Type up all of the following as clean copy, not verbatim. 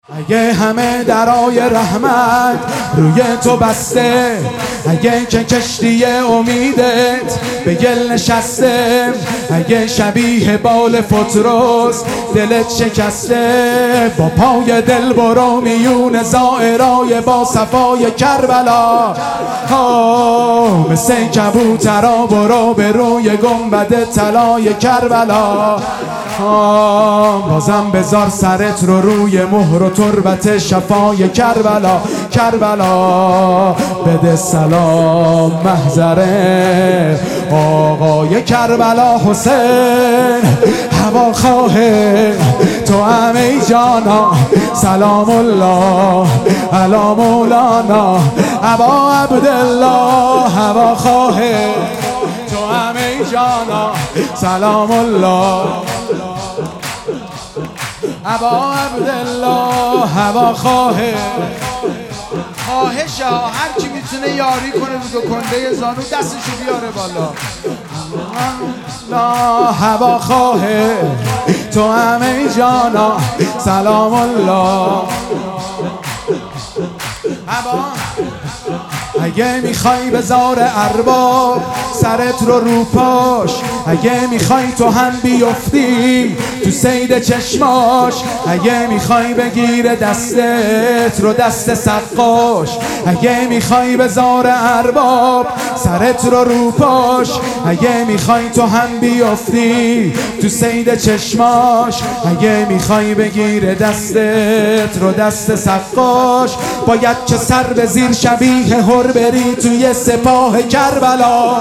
اگه همه درای رحمت روی تو بسته، اگه که کشتی امیدت به گل نشسته، اگه شبیه بال فتروس دلت شکسته، با پای دل برو میون زائرای با صفای کربلا، مثل کبوترا برو به روی گنبد طلای کربلا، بازم بذار سرت رو روی مهر و تربت شفای کربلا. کربلا بده سلام محضره آقای کربلا حسین، هواخواه تو هم ای جانا، سلام الله علی مولانا ابا عبدالله، هواخواه تو هم ای جانا، سلام الله ابا عبدالله، هواخواه. خواهشه هر کی میتونه یاری کنه رو دو کنده زانو دستشو بیاره بالا. لا هواخواه تو هم ای جانا، سلام الله ابا. اگه میخوای بذار ارباب سرت رو پاش، اگه میخوای تو هم بیفتی تو سید چشماش، اگه میخوای بگیر دستت رو دست سقاش، اگه میخوای بذار ارباب سرت رو پاش، اگه میخوای تو هم بیفتی تو سید چشماش، اگه میخوای بگیر دستت رو دست سقاش، باید که سر به زیر شبیه هر بری توی سپاه کربلا،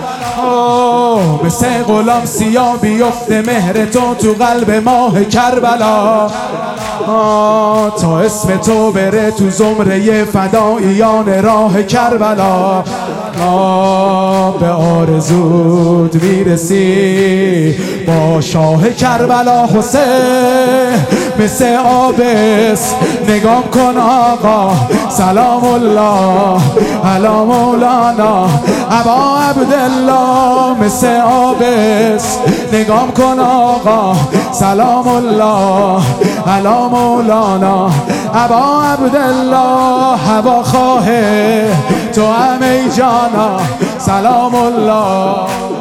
مثل غلام سیاه بیفته مهر تو قلب ماه کربلا، تا اسم تو بره تو زمره فداییان راه کربلا، به آرزود میرسی با شاه کربلا حسین، مثل آبس نگام کن آقا، سلام الله علی مولانا ابا عبدالله، مثل آبس نگام کن آقا، سلام الله علی مولانا ابا عبدالله، هواخواه تو هم ای جانا، سلام الله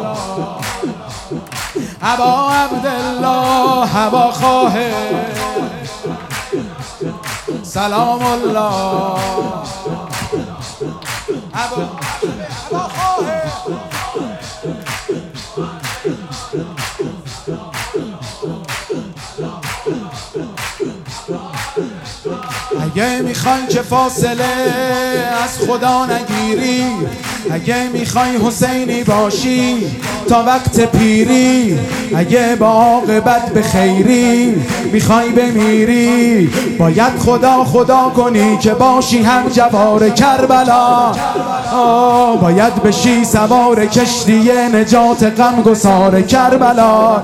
ابا عبدالله، هواخواه سلام الله هواخواه. اگه میخوای که فاصله از خدا نگیری، اگه میخوای حسینی باشی تا وقت پیری، اگه با عاقبت به خیری میخوای بمیری، باید خدا کنی که باشی هم جوار کربلا، باید بشی سوار کشتی نجات غمگسار کربلا،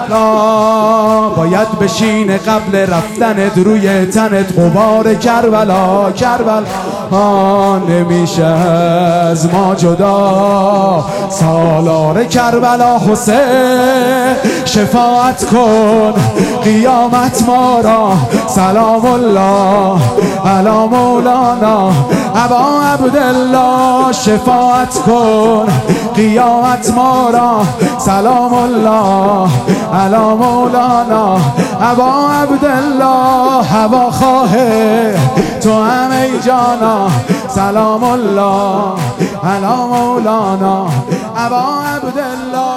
باید بشین قبل رفتنت روی تنت غبار کربلا. کربلا نمیشه از ما جدا، سالار کربلا حسین شفاعت کن قیامت ما را، سلام الله علی مولانا ابا عبدالله، شفاعت کن قیامت ما را، سلام الله علی مولانا ابا عبدالله، هواخواه تو هم ای جانا، سلام الله علی مولانا ابا عبدالله.